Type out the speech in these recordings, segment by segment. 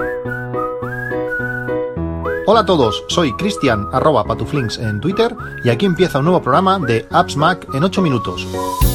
Hola a todos, soy Cristian @patuflinks en Twitter y aquí empieza un nuevo programa de Apps Mac en 8 minutos.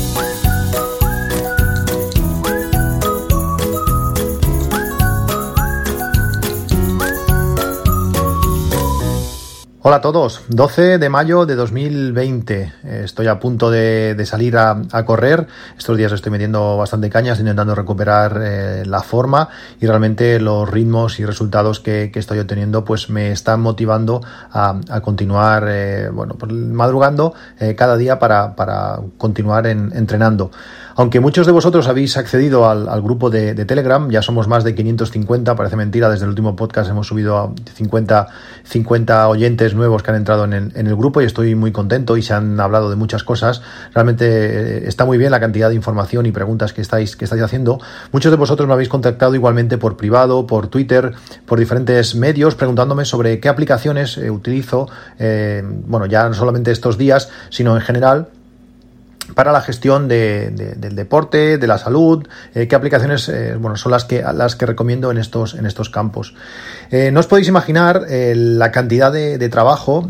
Hola a todos, 12 de mayo de 2020, estoy a punto de salir a correr, estos días estoy metiendo bastante cañas intentando recuperar la forma y realmente los ritmos y resultados que estoy obteniendo pues me están motivando a continuar pues, madrugando cada día para continuar entrenando. Aunque muchos de vosotros habéis accedido al grupo de Telegram, ya somos más de 550, parece mentira, desde el último podcast hemos subido a 50 oyentes nuevos que han entrado en el grupo y estoy muy contento y se han hablado de muchas cosas. Realmente está muy bien la cantidad de información y preguntas que estáis haciendo. Muchos de vosotros me habéis contactado igualmente por privado, por Twitter, por diferentes medios, preguntándome sobre qué aplicaciones utilizo, ya no solamente estos días, sino en general, para la gestión del deporte, de la salud, qué aplicaciones son las que recomiendo en estos campos. No os podéis imaginar la cantidad de trabajo,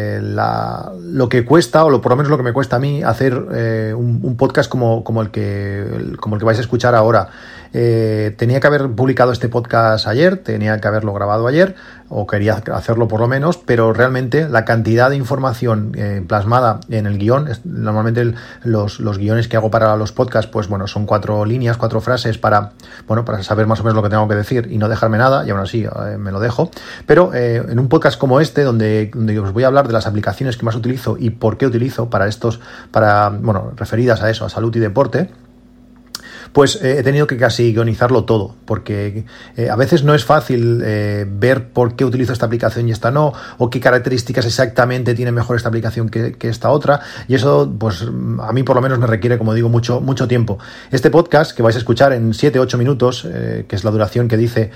lo que cuesta, o por lo menos lo que me cuesta a mí, hacer un podcast como el que vais a escuchar ahora. Tenía que haber publicado este podcast ayer, tenía que haberlo grabado ayer, o quería hacerlo por lo menos, pero realmente la cantidad de información plasmada en el guión, normalmente los guiones que hago para los podcasts, pues bueno, son 4 líneas, 4 frases para saber más o menos lo que tengo que decir y no dejarme nada, y aún así me lo dejo. Pero en un podcast como este, donde os voy a hablar de las aplicaciones que más utilizo y por qué utilizo referidas a eso, a salud y deporte, pues he tenido que casi guionizarlo todo, porque a veces no es fácil ver por qué utilizo esta aplicación y esta no, o qué características exactamente tiene mejor esta aplicación que esta otra, y eso pues a mí por lo menos me requiere, como digo, mucho tiempo. Este podcast que vais a escuchar en 7-8 minutos, que es la duración que dice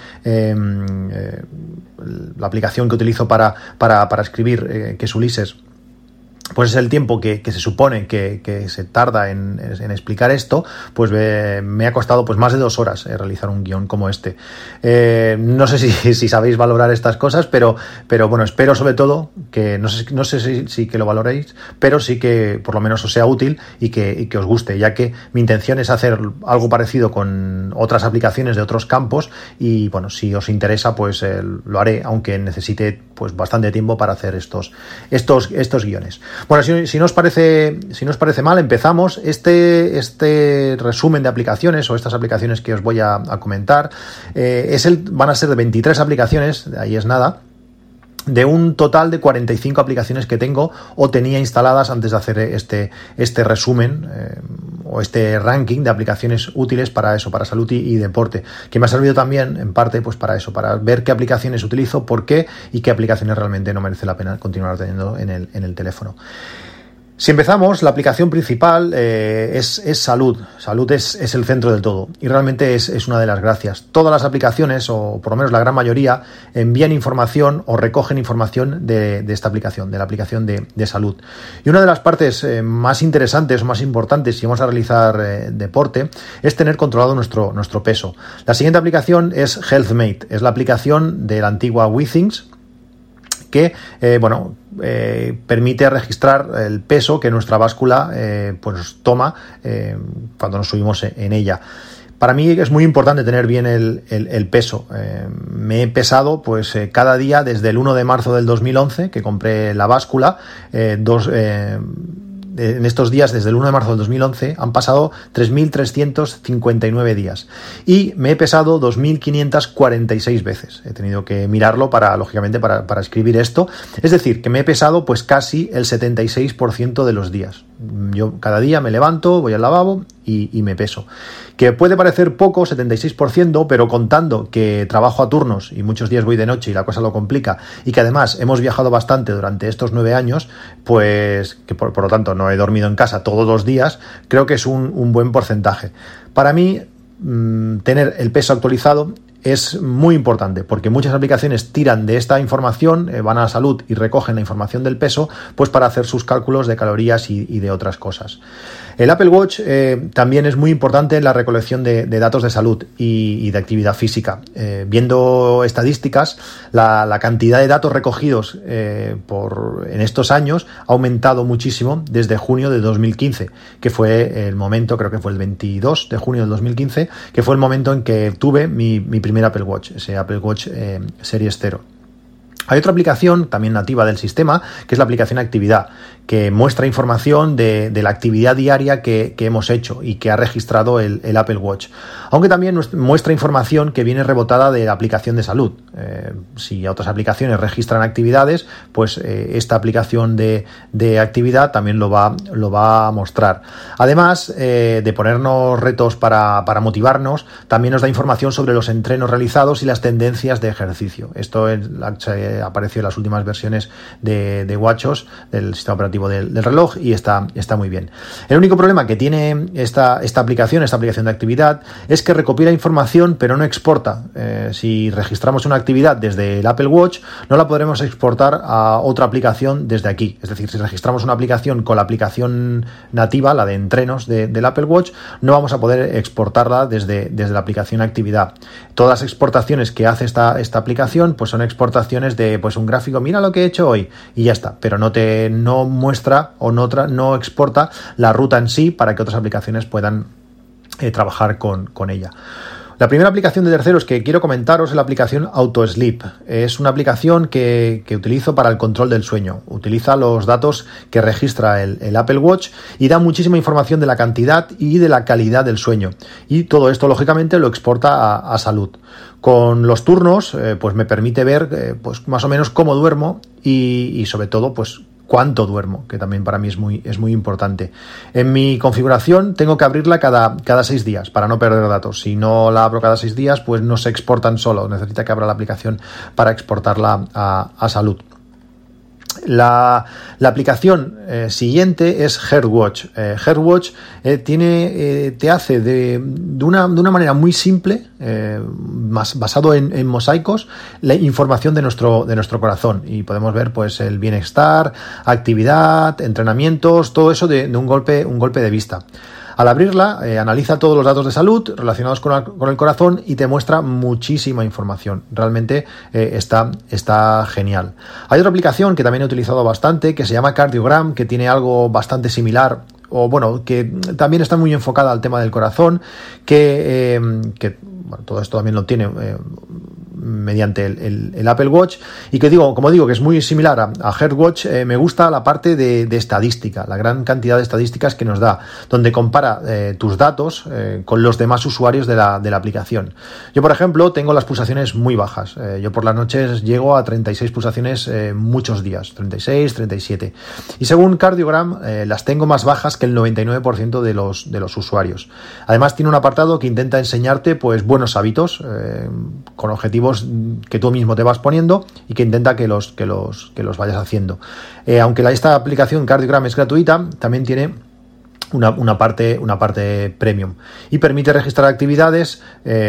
la aplicación que utilizo para escribir, que es Ulises, pues es el tiempo que se supone que se tarda en explicar esto, pues me ha costado pues más de 2 horas realizar un guión como este. No sé si sabéis valorar estas cosas, pero bueno, espero sobre todo que, no sé si que lo valoréis, pero sí que por lo menos os sea útil y que os guste, ya que mi intención es hacer algo parecido con otras aplicaciones de otros campos y bueno, si os interesa pues lo haré, aunque necesite pues bastante tiempo para hacer estos guiones. Bueno, si no os parece mal, empezamos. Este resumen de aplicaciones o estas aplicaciones que os voy a comentar van a ser de 23 aplicaciones, ahí es nada, de un total de 45 aplicaciones que tengo o tenía instaladas antes de hacer este resumen o este ranking de aplicaciones útiles para eso, para salud y deporte, que me ha servido también en parte pues para eso, para ver qué aplicaciones utilizo, por qué y qué aplicaciones realmente no merece la pena continuar teniendo en el teléfono. Si empezamos, la aplicación principal es salud. Salud es el centro del todo y realmente es una de las gracias. Todas las aplicaciones, o por lo menos la gran mayoría, envían información o recogen información de esta aplicación, de la aplicación de salud. Y una de las partes más interesantes o más importantes si vamos a realizar deporte es tener controlado nuestro peso. La siguiente aplicación es HealthMate, es la aplicación de la antigua WeThings, que permite registrar el peso que nuestra báscula pues toma cuando nos subimos en ella. Para mí es muy importante tener bien el peso. Me he pesado pues cada día desde el 1 de marzo del 2011, que compré la báscula, en estos días, desde el 1 de marzo del 2011, han pasado 3.359 días y me he pesado 2.546 veces. He tenido que mirarlo para escribir esto. Es decir, que me he pesado pues casi el 76% de los días. Yo cada día me levanto, voy al lavabo y me peso. Que puede parecer poco, 76%, pero contando que trabajo a turnos y muchos días voy de noche y la cosa lo complica, y que además hemos viajado bastante durante estos 9 años, pues que por lo tanto no he dormido en casa todos los días, creo que es un buen porcentaje. Para mí, tener el peso actualizado es muy importante porque muchas aplicaciones tiran de esta información, van a salud y recogen la información del peso, pues para hacer sus cálculos de calorías y de otras cosas. El Apple Watch también es muy importante en la recolección de datos de salud y de actividad física. Viendo estadísticas, la cantidad de datos recogidos en estos años ha aumentado muchísimo desde junio de 2015, que fue el momento, creo que fue el 22 de junio del 2015, que fue el momento en que tuve mi primer Apple Watch, ese Apple Watch Series 0. Hay otra aplicación también nativa del sistema, que es la aplicación Actividad, que muestra información de la actividad diaria que hemos hecho y que ha registrado el Apple Watch. Aunque también muestra información que viene rebotada de la aplicación de salud. Si otras aplicaciones registran actividades, pues esta aplicación de Actividad también lo va a mostrar. Además de ponernos retos para motivarnos, también nos da información sobre los entrenos realizados y las tendencias de ejercicio. Esto apareció en las últimas versiones de WatchOS, del sistema operativo del reloj, y está muy bien. El único problema que tiene esta aplicación de Actividad es que recopila información pero no exporta. Si registramos una actividad desde el Apple Watch, no la podremos exportar a otra aplicación desde aquí. Es decir, si registramos una aplicación con la aplicación nativa, la de entrenos del Apple Watch, no vamos a poder exportarla desde la aplicación Actividad. Todas las exportaciones que hace esta aplicación pues son exportaciones de pues un gráfico, mira lo que he hecho hoy, y ya está, pero no muestra o no exporta la ruta en sí para que otras aplicaciones puedan trabajar con ella. La primera aplicación de terceros que quiero comentaros es la aplicación AutoSleep. Es una aplicación que utilizo para el control del sueño. Utiliza los datos que registra el Apple Watch y da muchísima información de la cantidad y de la calidad del sueño. Y todo esto, lógicamente, lo exporta a salud. Con los turnos, pues me permite ver pues más o menos cómo duermo y sobre todo, pues cuánto duermo, que también para mí es muy importante. En mi configuración tengo que abrirla cada 6 días para no perder datos. Si no la abro cada 6 días, pues no se exportan solo. Necesita que abra la aplicación para exportarla a salud. La aplicación siguiente es HeartWatch. HeartWatch te hace de una manera muy simple, basado en mosaicos, la información de nuestro corazón, y podemos ver pues el bienestar, actividad, entrenamientos, todo eso de un golpe de vista. Al abrirla, analiza todos los datos de salud relacionados con el corazón y te muestra muchísima información. Realmente está genial. Hay otra aplicación que también he utilizado bastante, que se llama Cardiogram, que tiene algo bastante similar, o bueno, que también está muy enfocada al tema del corazón, que bueno, todo esto también lo tiene mediante el Apple Watch, y que como digo que es muy similar a HeartWatch. Me gusta la parte de estadística, la gran cantidad de estadísticas que nos da, donde compara tus datos con los demás usuarios de la aplicación. Yo, por ejemplo, tengo las pulsaciones muy bajas. Yo por las noches llego a 36 pulsaciones muchos días, 36, 37. Y según Cardiogram, las tengo más bajas que el 99% de los usuarios. Además, tiene un apartado que intenta enseñarte pues buenos hábitos con objetivos que tú mismo te vas poniendo y que intenta que los vayas haciendo. Aunque esta aplicación Cardiogram es gratuita, también tiene una parte premium y permite registrar actividades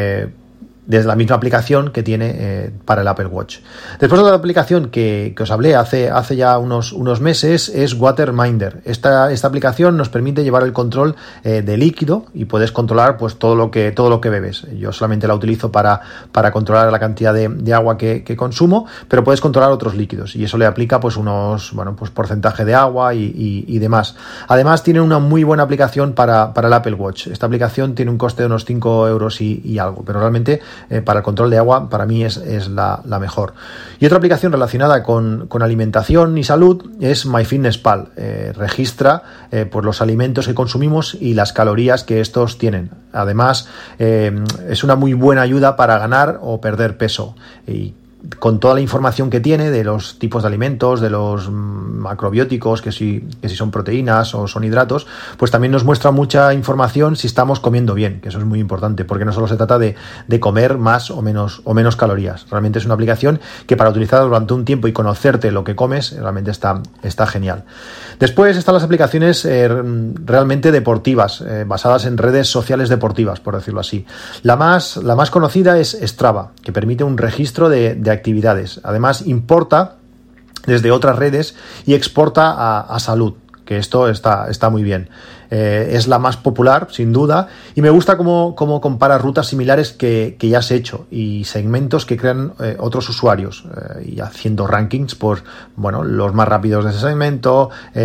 desde la misma aplicación que tiene para el Apple Watch. Después de la aplicación que os hablé hace ya unos meses es Waterminder. Esta aplicación nos permite llevar el control de líquido y puedes controlar pues todo lo que bebes. Yo solamente la utilizo para controlar la cantidad de agua que consumo, pero puedes controlar otros líquidos y eso le aplica pues pues porcentaje de agua y demás. Además tiene una muy buena aplicación para el Apple Watch. Esta aplicación tiene un coste de unos 5 euros y algo, pero realmente para el control de agua para mí es la mejor. Y otra aplicación relacionada con alimentación y salud es MyFitnessPal. Registra pues los alimentos que consumimos y las calorías que estos tienen. Además es una muy buena ayuda para ganar o perder peso, y con toda la información que tiene de los tipos de alimentos, de los macrobióticos, que si son proteínas o son hidratos, pues también nos muestra mucha información si estamos comiendo bien, que eso es muy importante, porque no solo se trata de comer más o menos calorías. Realmente es una aplicación que para utilizarla durante un tiempo y conocerte lo que comes, realmente está genial. Después están las aplicaciones realmente deportivas, basadas en redes sociales deportivas, por decirlo así. La más conocida es Strava, que permite un registro de actividades. Además, importa desde otras redes y exporta a salud, que esto está muy bien. Es la más popular, sin duda, y me gusta cómo compara rutas similares que ya has hecho y segmentos que crean otros usuarios, y haciendo rankings por, los más rápidos de ese segmento,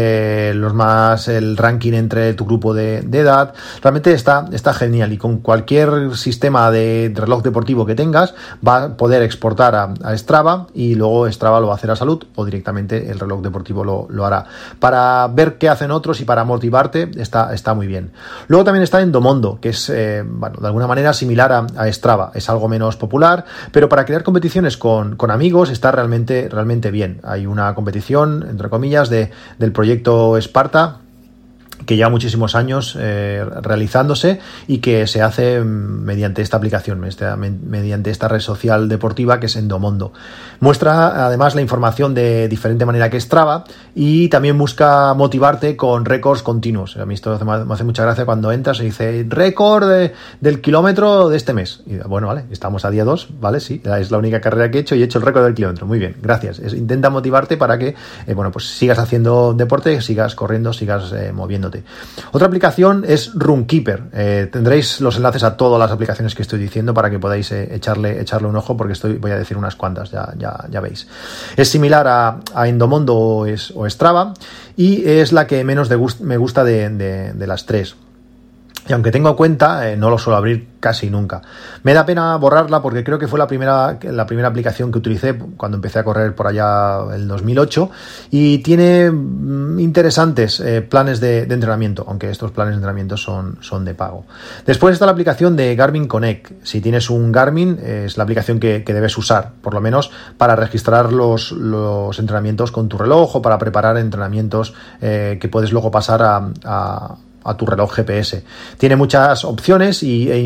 el ranking entre tu grupo de edad. Realmente está genial, y con cualquier sistema de reloj deportivo que tengas va a poder exportar a Strava, y luego Strava lo va a hacer a salud, o directamente el reloj deportivo lo hará. Para ver qué hacen otros y para motivarte, está muy bien. Luego también está Endomondo, que es de alguna manera similar a Strava. Es algo menos popular, pero para crear competiciones con amigos está realmente bien. Hay una competición, entre comillas, del proyecto Esparta, que lleva muchísimos años realizándose, y que se hace mediante esta aplicación, mediante esta red social deportiva que es Endomondo. Muestra además la información de diferente manera que Strava, y también busca motivarte con récords continuos. A mí esto me hace mucha gracia cuando entras y dice récord del kilómetro de este mes. Y vale, estamos a día 2, ¿vale? Sí, es la única carrera que he hecho y he hecho el récord del kilómetro. Muy bien, gracias. Intenta motivarte para que pues sigas haciendo deporte, sigas corriendo, sigas moviéndote. Otra aplicación es Runkeeper. Tendréis los enlaces a todas las aplicaciones que estoy diciendo para que podáis echarle un ojo, porque voy a decir unas cuantas, ya veis. Es similar a Endomondo o Strava, y es la que menos me gusta de las tres. Y aunque tengo cuenta, no lo suelo abrir casi nunca. Me da pena borrarla porque creo que fue la primera aplicación que utilicé cuando empecé a correr por allá el 2008, y tiene interesantes planes de entrenamiento, aunque estos planes de entrenamiento son de pago. Después está la aplicación de Garmin Connect. Si tienes un Garmin, es la aplicación que debes usar, por lo menos para registrar los entrenamientos con tu reloj, o para preparar entrenamientos que puedes luego pasar a tu reloj GPS. Tiene muchas opciones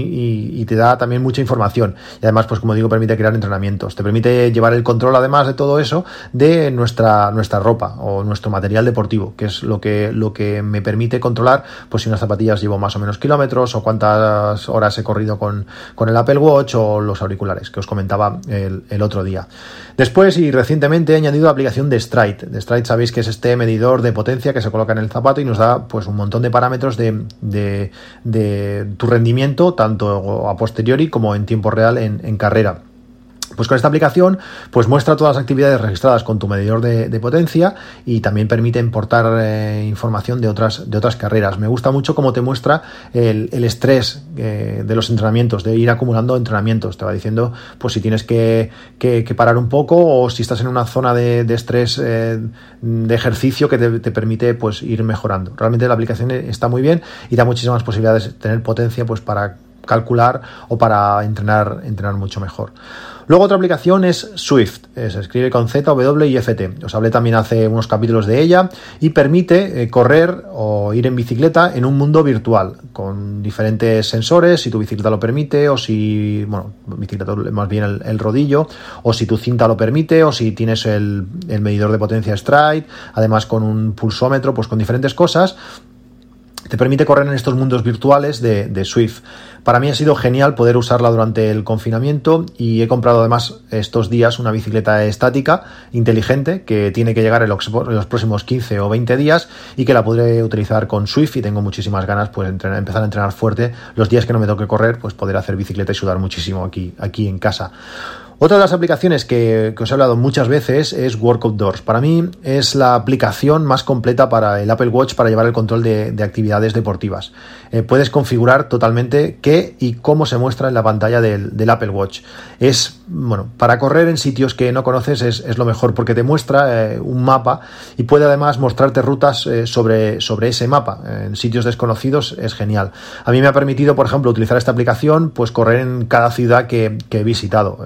y te da también mucha información, y además, pues como digo, permite crear entrenamientos, te permite llevar el control, además de todo eso, de nuestra ropa o nuestro material deportivo, que es lo que me permite controlar pues si unas zapatillas llevo más o menos kilómetros, o cuántas horas he corrido con el Apple Watch, o los auriculares que os comentaba el otro día. Después, y recientemente, he añadido la aplicación de Stride. Sabéis que es este medidor de potencia que se coloca en el zapato y nos da pues un montón de parámetros de tu rendimiento, tanto a posteriori como en tiempo real en carrera. Pues con esta aplicación pues muestra todas las actividades registradas con tu medidor de potencia, y también permite importar información de otras carreras. Me gusta mucho cómo te muestra el estrés de los entrenamientos, de ir acumulando entrenamientos. Te va diciendo pues si tienes que parar un poco, o si estás en una zona de estrés de ejercicio que te permite pues ir mejorando. Realmente la aplicación está muy bien y da muchísimas posibilidades de tener potencia pues para calcular o para entrenar mucho mejor. Luego otra aplicación es Zwift, se escribe con Z, W y FT. Os hablé también hace unos capítulos de ella, y permite correr o ir en bicicleta en un mundo virtual con diferentes sensores, si tu bicicleta lo permite, o si, bicicleta más bien el rodillo, o si tu cinta lo permite, o si tienes el medidor de potencia Stride, además con un pulsómetro, pues con diferentes cosas. Te permite correr en estos mundos virtuales de Zwift. Para mí ha sido genial poder usarla durante el confinamiento, y he comprado además estos días una bicicleta estática inteligente que tiene que llegar en los próximos 15 o 20 días, y que la podré utilizar con Zwift, y tengo muchísimas ganas pues empezar a entrenar fuerte los días que no me toque correr, pues poder hacer bicicleta y sudar muchísimo aquí en casa. Otra de las aplicaciones que os he hablado muchas veces es Work Outdoors. Para mí es la aplicación más completa para el Apple Watch para llevar el control de actividades deportivas. Puedes configurar totalmente qué y cómo se muestra en la pantalla del Apple Watch. Es, para correr en sitios que no conoces es lo mejor, porque te muestra un mapa, y puede además mostrarte rutas sobre ese mapa. En sitios desconocidos es genial. A mí me ha permitido, por ejemplo, utilizar esta aplicación, pues correr en cada ciudad que he visitado. Es genial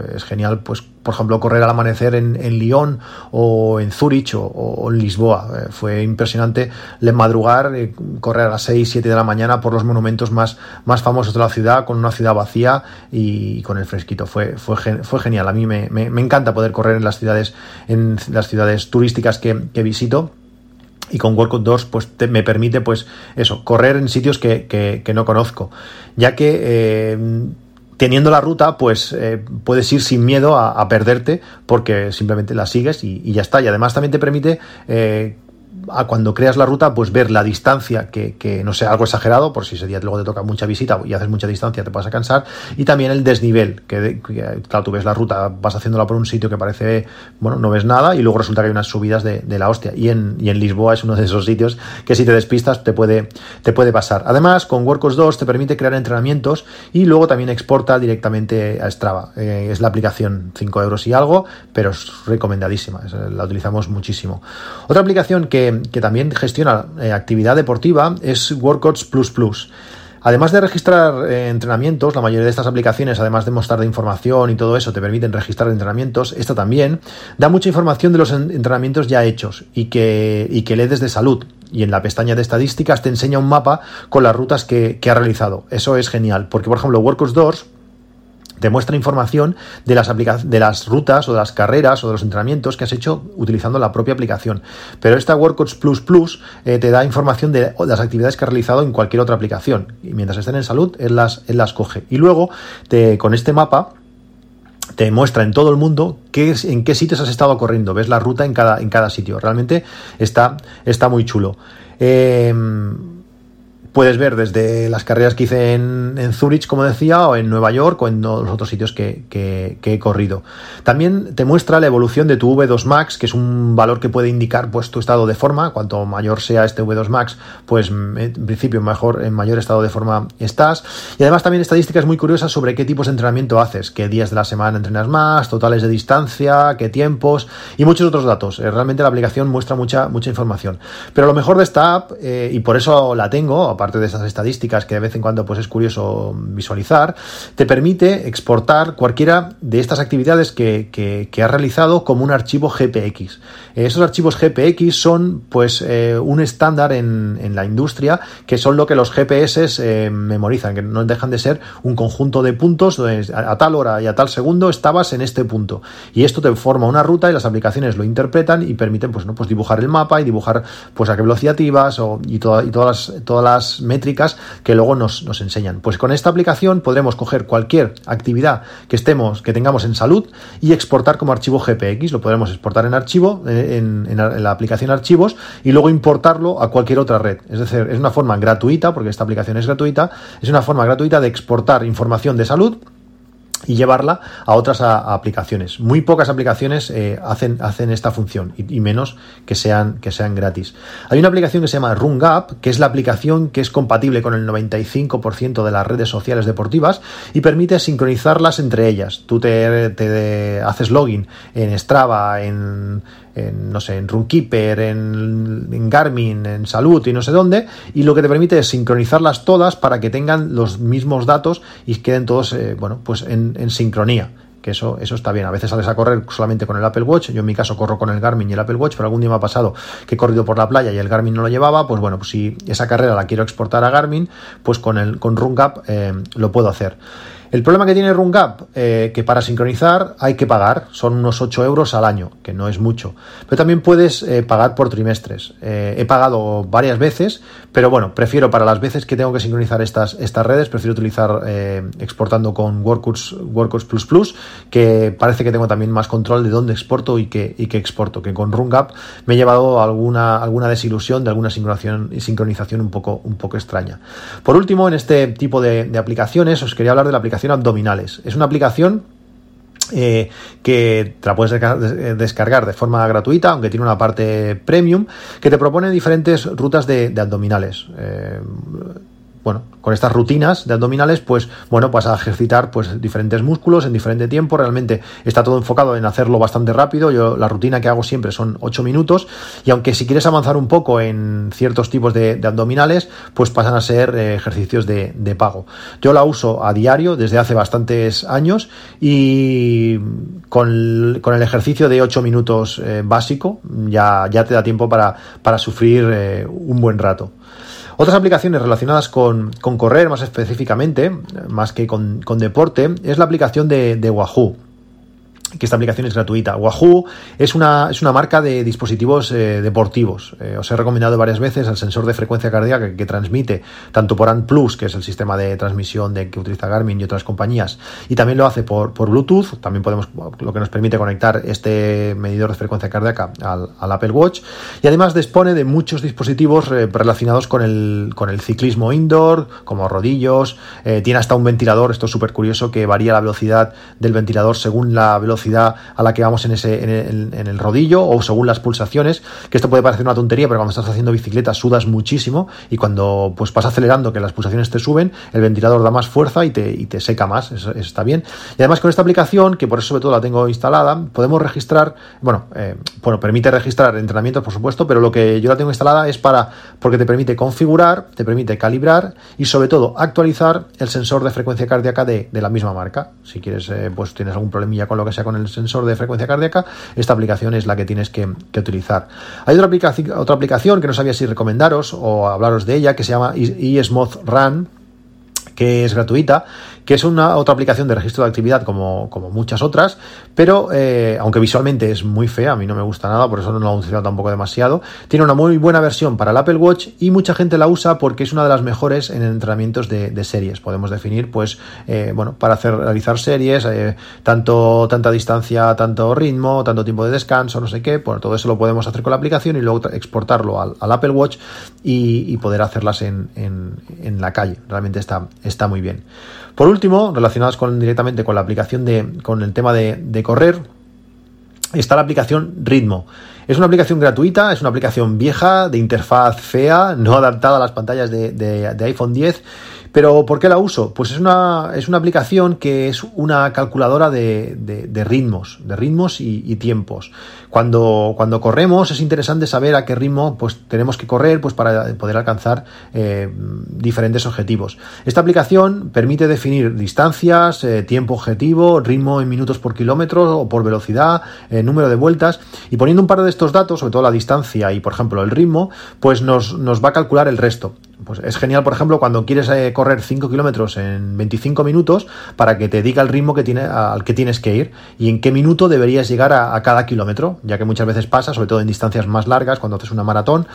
genial, pues por ejemplo correr al amanecer en Lyon o en Zúrich o en Lisboa. Fue impresionante madrugar, correr a las 6, 7 de la mañana por los monumentos más famosos de la ciudad, con una ciudad vacía y con el fresquito. Fue genial. A mí me encanta poder correr en las ciudades turísticas que visito. Y con Workout 2 pues me permite pues eso, correr en sitios que no conozco, ya que teniendo la ruta pues puedes ir sin miedo a perderte, porque simplemente la sigues y ya está. Y además también te permite cuando creas la ruta pues ver la distancia, que no sea algo exagerado, por si ese día luego te toca mucha visita y haces mucha distancia te vas a cansar, y también el desnivel, que claro, tú ves la ruta, vas haciéndola por un sitio que parece, bueno, no ves nada y luego resulta que hay unas subidas de la hostia, y en Lisboa es uno de esos sitios que si te despistas te puede pasar. Además, con Workouts 2 te permite crear entrenamientos y luego también exporta directamente a Strava. Es la aplicación, 5 euros y algo, pero es recomendadísima, la utilizamos muchísimo. Otra aplicación que también gestiona actividad deportiva es Workouts Plus. Además de registrar entrenamientos, la mayoría de estas aplicaciones, además de mostrar de información y todo eso, te permiten registrar entrenamientos. Esta también da mucha información de los entrenamientos ya hechos y que lees desde salud. Y en la pestaña de estadísticas te enseña un mapa con las rutas que ha realizado. Eso es genial, porque por ejemplo Workouts 2 te muestra información de las rutas o de las carreras o de los entrenamientos que has hecho utilizando la propia aplicación. Pero esta Workouts Plus te da información de las actividades que has realizado en cualquier otra aplicación. Y mientras estén en salud, él las coge. Y luego, con este mapa, te muestra en todo el mundo en qué sitios has estado corriendo. Ves la ruta en cada sitio. Realmente está muy chulo. Puedes ver desde las carreras que hice en Zúrich, como decía, o en Nueva York, o en los otros sitios que he corrido. También te muestra la evolución de tu V2 Max, que es un valor que puede indicar pues tu estado de forma. Cuanto mayor sea este V2 Max, pues en principio en mayor estado de forma estás. Y además también estadísticas muy curiosas sobre qué tipos de entrenamiento haces, qué días de la semana entrenas más, totales de distancia, qué tiempos y muchos otros datos. Realmente la aplicación muestra mucha información. Pero lo mejor de esta app, y por eso la tengo, aparte de esas estadísticas que de vez en cuando pues es curioso visualizar, te permite exportar cualquiera de estas actividades que has realizado como un archivo GPX. Esos archivos GPX son pues un estándar en la industria, que son lo que los GPS memorizan, que no dejan de ser un conjunto de puntos donde a tal hora y a tal segundo estabas en este punto, y esto te forma una ruta y las aplicaciones lo interpretan y permiten pues dibujar el mapa y dibujar pues a qué velocidad ibas y todas las métricas que luego nos enseñan. Pues con esta aplicación podremos coger cualquier actividad que tengamos en salud y exportar como archivo GPX. Lo podremos exportar en archivo, en la aplicación Archivos, y luego importarlo a cualquier otra red. Es decir, es una forma gratuita, porque esta aplicación es gratuita, es una forma gratuita de exportar información de salud y llevarla a otras aplicaciones. Muy pocas aplicaciones hacen esta función, y menos que sean gratis. Hay una aplicación que se llama RunGap, que es la aplicación que es compatible con el 95% de las redes sociales deportivas y permite sincronizarlas entre ellas. Tú te haces login en Strava, en Runkeeper, en Garmin, en Salud y no sé dónde, y lo que te permite es sincronizarlas todas para que tengan los mismos datos y queden todos en sincronía, que eso está bien. A veces sales a correr solamente con el Apple Watch. Yo en mi caso corro con el Garmin y el Apple Watch, pero algún día me ha pasado que he corrido por la playa y el Garmin no lo llevaba. Pues bueno, pues si esa carrera la quiero exportar a Garmin, pues con RunGap lo puedo hacer. El problema que tiene RunGap, que para sincronizar hay que pagar, son unos 8 euros al año, que no es mucho. Pero también puedes pagar por trimestres. He pagado varias veces, pero bueno, prefiero para las veces que tengo que sincronizar estas redes, prefiero utilizar exportando con Workouts Plus, que parece que tengo también más control de dónde exporto y qué exporto, que con RunGap me he llevado alguna desilusión de alguna sincronización un poco extraña. Por último, en este tipo de aplicaciones, os quería hablar de la aplicación Abdominales. Es una aplicación que te la puedes descargar de forma gratuita, aunque tiene una parte premium, que te propone diferentes rutas de abdominales. bueno, con estas rutinas de abdominales, pues bueno, vas a ejercitar pues diferentes músculos en diferente tiempo. Realmente está todo enfocado en hacerlo bastante rápido. Yo la rutina que hago siempre son 8 minutos, y aunque si quieres avanzar un poco en ciertos tipos de abdominales, pues pasan a ser ejercicios de pago. Yo la uso a diario desde hace bastantes años, y con el ejercicio de 8 minutos básico ya te da tiempo para sufrir un buen rato. Otras aplicaciones relacionadas con correr, más específicamente, más que con deporte, es la aplicación de Wahoo, que esta aplicación es gratuita. Wahoo es una marca de dispositivos deportivos. Os he recomendado varias veces el sensor de frecuencia cardíaca que transmite tanto por ANT+, que es el sistema de transmisión que utiliza Garmin y otras compañías, y también lo hace por Bluetooth. También lo que nos permite conectar este medidor de frecuencia cardíaca al Apple Watch, y además dispone de muchos dispositivos relacionados con el ciclismo indoor, como rodillos. Tiene hasta un ventilador, esto es súper curioso, que varía la velocidad del ventilador según la velocidad a la que vamos en el rodillo, o según las pulsaciones, que esto puede parecer una tontería, pero cuando estás haciendo bicicleta sudas muchísimo, y cuando pues vas acelerando, que las pulsaciones te suben, el ventilador da más fuerza y te seca más. Eso está bien. Y además, con esta aplicación, que por eso sobre todo la tengo instalada, podemos registrar, permite registrar entrenamientos, por supuesto, pero lo que yo la tengo instalada es porque te permite configurar, te permite calibrar y sobre todo actualizar el sensor de frecuencia cardíaca de la misma marca. Si quieres, pues tienes algún problemilla con lo que sea con el sensor de frecuencia cardíaca, esta aplicación es la que tienes que utilizar. Hay otra aplicación que no sabía si recomendaros o hablaros de ella, que se llama eSMOD Run, que es gratuita, que es otra aplicación de registro de actividad como muchas otras, pero aunque visualmente es muy fea, a mí no me gusta nada, por eso no la he utilizado tampoco demasiado. Tiene una muy buena versión para el Apple Watch, y mucha gente la usa porque es una de las mejores en entrenamientos de series. Podemos definir, pues, para realizar series, tanta distancia, tanto ritmo, tanto tiempo de descanso, no sé qué. Bueno, todo eso lo podemos hacer con la aplicación y luego exportarlo al Apple Watch y poder hacerlas en la calle. Realmente está muy bien. Por último, relacionadas directamente con la aplicación con el tema de correr, está la aplicación Ritmo. Es una aplicación gratuita, es una aplicación vieja, de interfaz fea, no adaptada a las pantallas de iPhone 10. ¿Pero por qué la uso? Pues es una aplicación que es una calculadora de ritmos y tiempos. Cuando corremos es interesante saber a qué ritmo pues tenemos que correr pues para poder alcanzar diferentes objetivos. Esta aplicación permite definir distancias, tiempo objetivo, ritmo en minutos por kilómetro o por velocidad, número de vueltas, y poniendo un par de estos datos, sobre todo la distancia y por ejemplo el ritmo, pues nos va a calcular el resto. Pues es genial, por ejemplo, cuando quieres correr 5 kilómetros en 25 minutos, para que te diga el ritmo al que tienes que ir y en qué minuto deberías llegar a cada kilómetro, ya que muchas veces pasa, sobre todo en distancias más largas, cuando haces una maratón,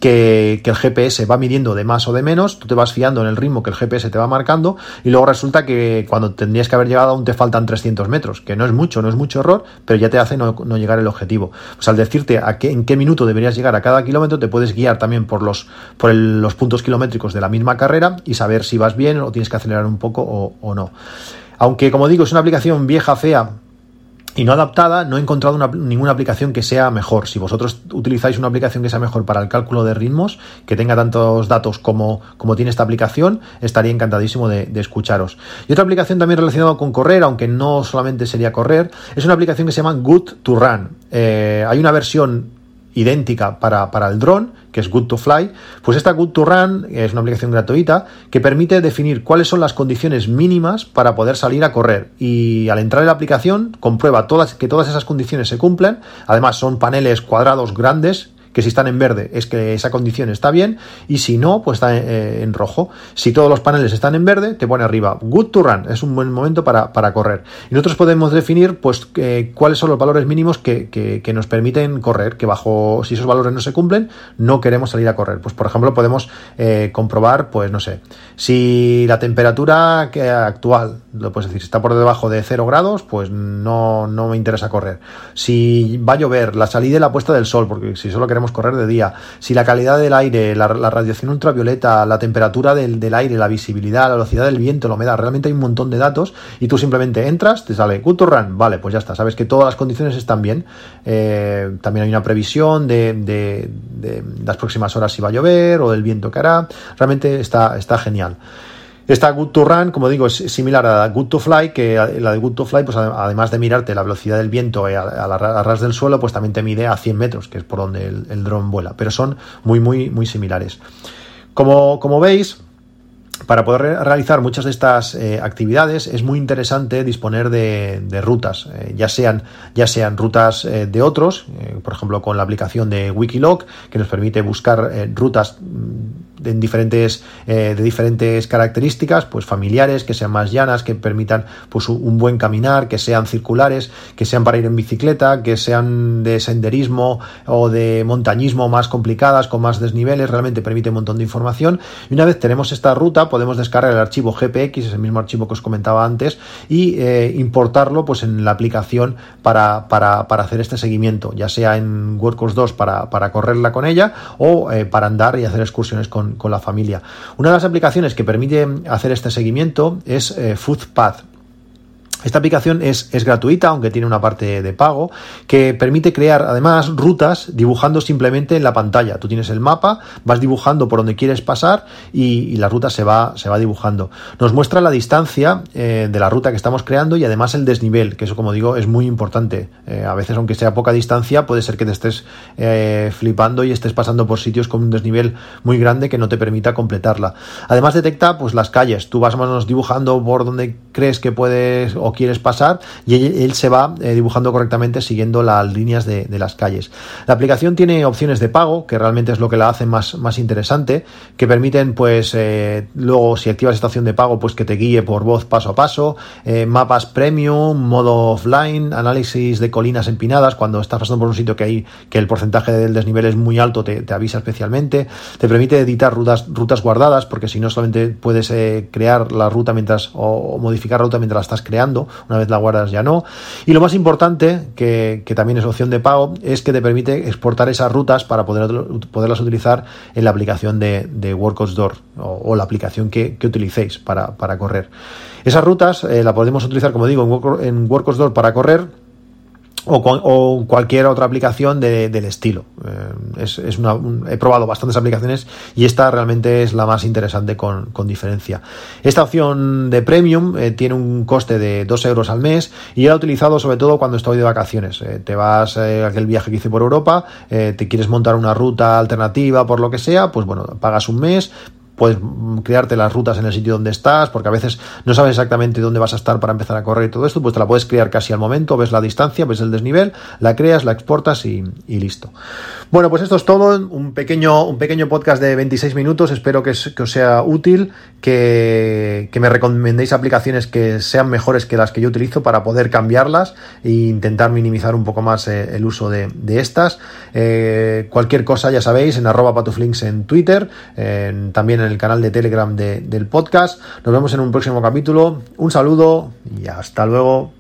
que el GPS va midiendo de más o de menos, tú te vas fiando en el ritmo que el GPS te va marcando, y luego resulta que cuando tendrías que haber llegado aún te faltan 300 metros, que no es mucho error, pero ya te hace no llegar al objetivo. Pues al decirte en qué minuto deberías llegar a cada kilómetro, te puedes guiar también por los puntos kilométricos de la misma carrera y saber si vas bien o tienes que acelerar un poco o no. Aunque, como digo, es una aplicación vieja, fea y no adaptada, no he encontrado ninguna aplicación que sea mejor. Si vosotros utilizáis una aplicación que sea mejor para el cálculo de ritmos, que tenga tantos datos como tiene esta aplicación, estaría encantadísimo de escucharos. Y otra aplicación también relacionada con correr, aunque no solamente sería correr, es una aplicación que se llama Good to Run. Hay una versión idéntica para el dron, que es Good to Fly. Pues esta Good to Run es una aplicación gratuita que permite definir cuáles son las condiciones mínimas para poder salir a correr, y al entrar en la aplicación comprueba que todas esas condiciones se cumplen. Además son paneles cuadrados grandes que si están en verde es que esa condición está bien, y si no, pues está en rojo. Si todos los paneles están en verde, te pone arriba Good to Run, es un buen momento para correr. Y nosotros podemos definir pues cuáles son los valores mínimos que nos permiten correr, que si esos valores no se cumplen, no queremos salir a correr. Pues por ejemplo podemos comprobar, pues no sé, si la temperatura actual, lo puedes decir, si está por debajo de 0 grados, pues no me interesa correr. Si va a llover, la salida y la puesta del sol, porque si solo queremos queremos correr de día, si la calidad del aire, la radiación ultravioleta, la temperatura del aire, la visibilidad, la velocidad del viento, la humedad, realmente hay un montón de datos y tú simplemente entras, te sale good to run, vale, pues ya está, sabes que todas las condiciones están bien. También hay una previsión de las próximas horas si va a llover o del viento que hará, realmente está genial. Esta Good to Run, como digo, es similar a la Good to Fly, que la de Good to Fly, pues además de mirarte la velocidad del viento a ras del suelo, pues también te mide a 100 metros, que es por donde el dron vuela, pero son muy similares. Como veis, para poder realizar muchas de estas actividades es muy interesante disponer de rutas, ya sean rutas de otros, por ejemplo con la aplicación de Wikiloc, que nos permite buscar rutas de diferentes características, pues familiares, que sean más llanas, que permitan pues un buen caminar, que sean circulares, que sean para ir en bicicleta, que sean de senderismo o de montañismo más complicadas, con más desniveles, realmente permite un montón de información. Y una vez tenemos esta ruta, podemos descargar el archivo GPX, es el mismo archivo que os comentaba antes, y importarlo pues en la aplicación para hacer este seguimiento, ya sea en WordCourse 2 para correrla con ella o para andar y hacer excursiones con la familia. Una de las aplicaciones que permite hacer este seguimiento es Footpath. Esta aplicación es gratuita, aunque tiene una parte de pago, que permite crear además rutas dibujando simplemente en la pantalla. Tú tienes el mapa, vas dibujando por donde quieres pasar y la ruta se va dibujando. Nos muestra la distancia de la ruta que estamos creando y además el desnivel, que eso, como digo, es muy importante. A veces, aunque sea poca distancia, puede ser que te estés flipando y estés pasando por sitios con un desnivel muy grande que no te permita completarla. Además detecta pues las calles. Tú vas más o menos dibujando por donde crees que puedes o quieres pasar y él se va dibujando correctamente siguiendo las líneas de las calles. La aplicación tiene opciones de pago, que realmente es lo que la hace más interesante, que permiten pues luego, si activas esta opción de pago, pues que te guíe por voz paso a paso, mapas premium, modo offline, análisis de colinas empinadas, cuando estás pasando por un sitio que el porcentaje del desnivel es muy alto, te avisa especialmente, te permite editar rutas guardadas, porque si no solamente puedes crear la ruta o modificar la ruta mientras la estás creando, una vez la guardas ya no. Y lo más importante, que también es opción de pago, es que te permite exportar esas rutas para poderlas utilizar en la aplicación de WordCourse 2 o la aplicación que utilicéis para correr. Esas rutas la podemos utilizar, como digo, en WordCourse 2 para correr o cualquier otra aplicación del estilo. He probado bastantes aplicaciones y esta realmente es la más interesante con diferencia. Esta opción de Premium tiene un coste de 2 euros al mes y yo la he utilizado sobre todo cuando estoy de vacaciones. Te vas a aquel viaje que hice por Europa, te quieres montar una ruta alternativa por lo que sea, pues bueno, pagas un mes. Puedes crearte las rutas en el sitio donde estás, porque a veces no sabes exactamente dónde vas a estar para empezar a correr y todo esto, pues te la puedes crear casi al momento, ves la distancia, ves el desnivel, la creas, la exportas y listo. Bueno, pues esto es todo, un pequeño podcast de 26 minutos, espero que os sea útil, que me recomendéis aplicaciones que sean mejores que las que yo utilizo para poder cambiarlas e intentar minimizar un poco más el uso de estas. Cualquier cosa, ya sabéis, en @patuflinks en Twitter, también en el canal de Telegram del podcast. Nos vemos en un próximo capítulo. Un saludo y hasta luego.